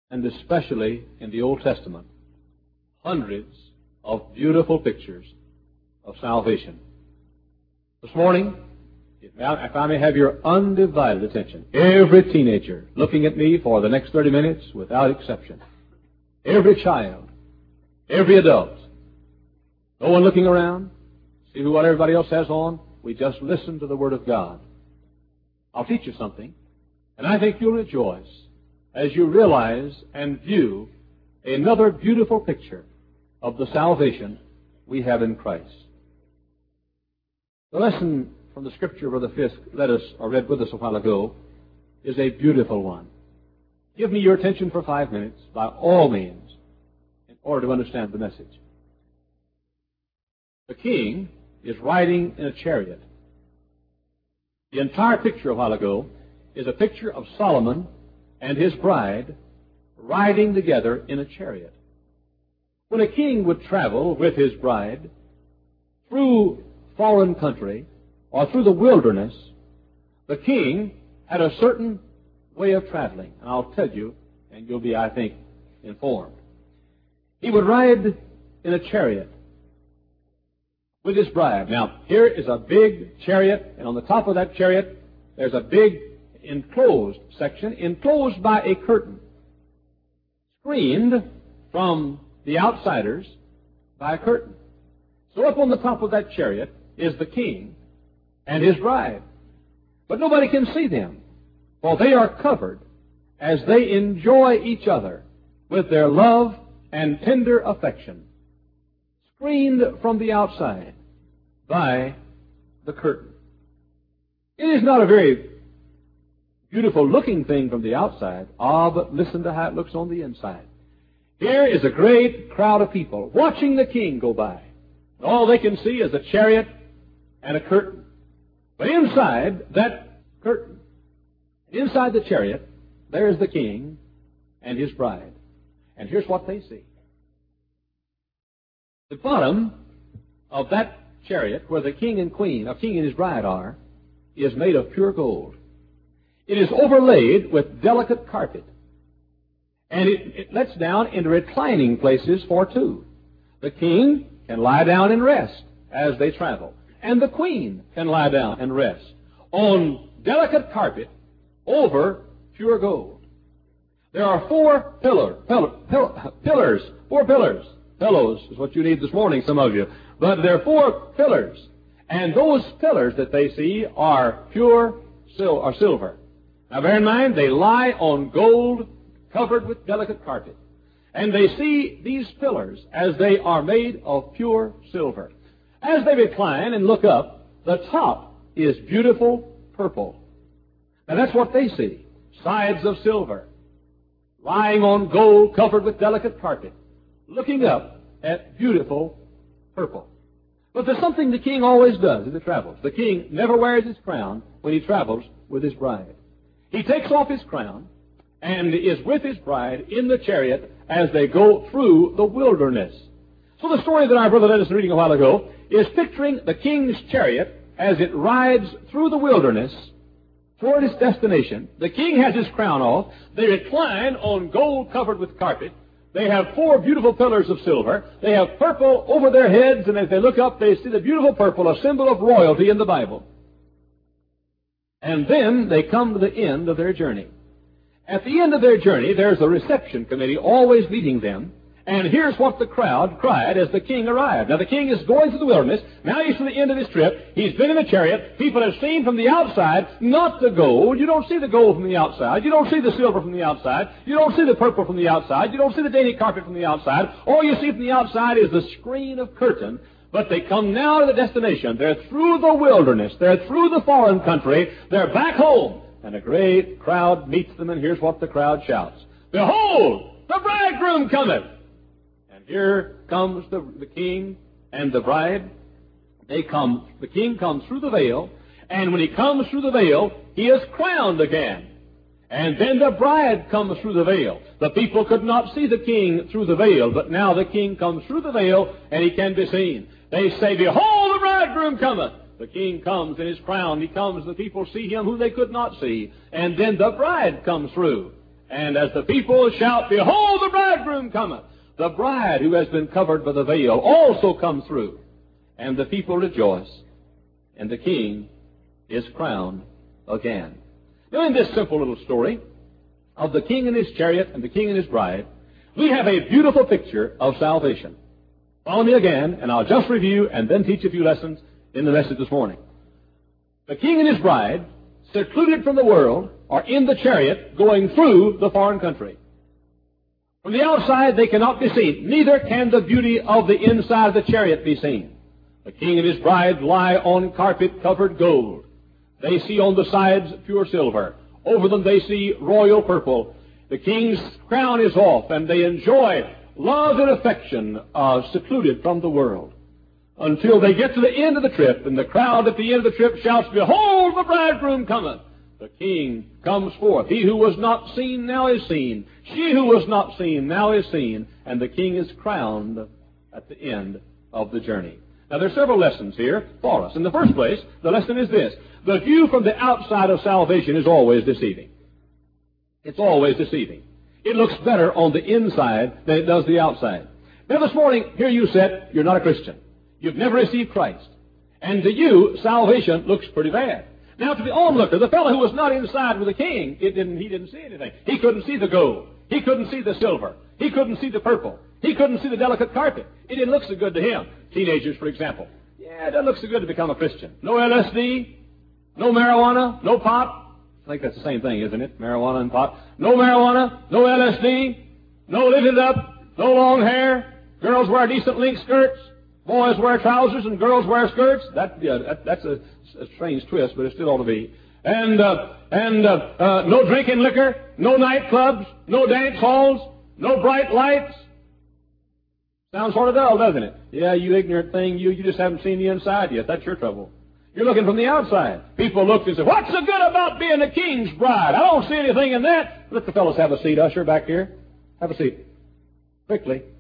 and especially in the Old Testament, hundreds of beautiful pictures of salvation. This morning, if I may have your undivided attention, every teenager looking at me for the next 30 minutes without exception, every child, every adult, no one looking around, see what everybody else has on, we just listen to the Word of God. I'll teach you something, and I think you'll rejoice as you realize and view another beautiful picture of the salvation we have in Christ. The lesson from the Scripture Brother Fisk read with us a while ago is a beautiful one. Give me your attention for 5 minutes, by all means, in order to understand the message. The king is riding in a chariot. The entire picture a while ago is a picture of Solomon and his bride riding together in a chariot. When a king would travel with his bride through foreign country or through the wilderness, the king had a certain way of traveling. And I'll tell you, and you'll be, I think, informed. He would ride in a chariot with his bride. Now, here is a big chariot, and on the top of that chariot, there's a big enclosed section, enclosed by a curtain, screened from the outsiders by a curtain. So up on the top of that chariot is the king and his bride. But nobody can see them, for they are covered as they enjoy each other with their love and tender affection, screened from the outside by the curtain. It is not a very beautiful looking thing from the outside. But listen to how it looks on the inside. Here is a great crowd of people watching the king go by. All they can see is a chariot and a curtain. But inside that curtain, inside the chariot, there is the king and his bride. And here's what they see. The bottom of that chariot, where the king and his bride are, is made of pure gold. It is overlaid with delicate carpet. And it lets down into reclining places for two. The king can lie down and rest as they travel. And the queen can lie down and rest on delicate carpet over pure gold. There are four pillars. Pillows is what you need this morning, some of you. But there are four pillars. And those pillars that they see are pure silver. Now bear in mind, they lie on gold covered with delicate carpet. And they see these pillars as they are made of pure silver. As they recline and look up, the top is beautiful purple. Now that's what they see. Sides of silver, lying on gold covered with delicate carpet, looking up at beautiful purple. But there's something the king always does as he travels. The king never wears his crown when he travels with his bride. He takes off his crown and is with his bride in the chariot as they go through the wilderness. So the story that our brother led us reading a while ago is picturing the king's chariot as it rides through the wilderness toward its destination. The king has his crown off. They recline on gold covered with carpet. They have four beautiful pillars of silver. They have purple over their heads, and as they look up, they see the beautiful purple, a symbol of royalty in the Bible. And then they come to the end of their journey. At the end of their journey, there's a reception committee always meeting them. And here's what the crowd cried as the king arrived. Now, the king is going through the wilderness. Now he's to the end of his trip. He's been in a chariot. People have seen from the outside, not the gold. You don't see the gold from the outside. You don't see the silver from the outside. You don't see the purple from the outside. You don't see the dainty carpet from the outside. All you see from the outside is the screen of curtain. But they come now to the destination. They're through the wilderness. They're through the foreign country. They're back home. And a great crowd meets them, and here's what the crowd shouts. Behold, the bridegroom cometh! Here comes the king and the bride. The king comes through the veil, and when he comes through the veil, he is crowned again. And then the bride comes through the veil. The people could not see the king through the veil, but now the king comes through the veil, and he can be seen. They say, Behold, the bridegroom cometh! The king comes in his crown. He comes, and the people see him who they could not see. And then the bride comes through. And as the people shout, Behold, the bridegroom cometh! The bride who has been covered by the veil also comes through. And the people rejoice. And the king is crowned again. Now in this simple little story of the king and his chariot and the king and his bride, we have a beautiful picture of salvation. Follow me again, and I'll just review and then teach a few lessons in the message this morning. The king and his bride, secluded from the world, are in the chariot going through the foreign country. From the outside they cannot be seen, neither can the beauty of the inside of the chariot be seen. The king and his bride lie on carpet-covered gold. They see on the sides pure silver. Over them they see royal purple. The king's crown is off, and they enjoy love and affection secluded from the world until they get to the end of the trip, and the crowd at the end of the trip shouts, Behold, the bridegroom cometh! The king comes forth. He who was not seen now is seen. She who was not seen now is seen. And the king is crowned at the end of the journey. Now, there are several lessons here for us. In the first place, the lesson is this. The view from the outside of salvation is always deceiving. It's always deceiving. It looks better on the inside than it does the outside. Now, this morning, here you sit, you're not a Christian. You've never received Christ. And to you, salvation looks pretty bad. Now, to the onlooker, the fellow who was not inside with the king, he didn't see anything. He couldn't see the gold. He couldn't see the silver. He couldn't see the purple. He couldn't see the delicate carpet. It didn't look so good to him. Teenagers, for example. Yeah, it doesn't look so good to become a Christian. No LSD, no marijuana, no pot. I think that's the same thing, isn't it? Marijuana and pot. No marijuana, no LSD, no lifted up, no long hair. Girls wear decent link skirts. Boys wear trousers and girls wear skirts. That's a strange twist, but it still ought to be. And no drinking liquor, no nightclubs, no dance halls, no bright lights. Sounds sort of dull, doesn't it? Yeah, you ignorant thing, you just haven't seen the inside yet. That's your trouble. You're looking from the outside. People look and say, what's so good about being a king's bride? I don't see anything in that. Let the fellows have a seat. Usher, back here. Have a seat. Quickly.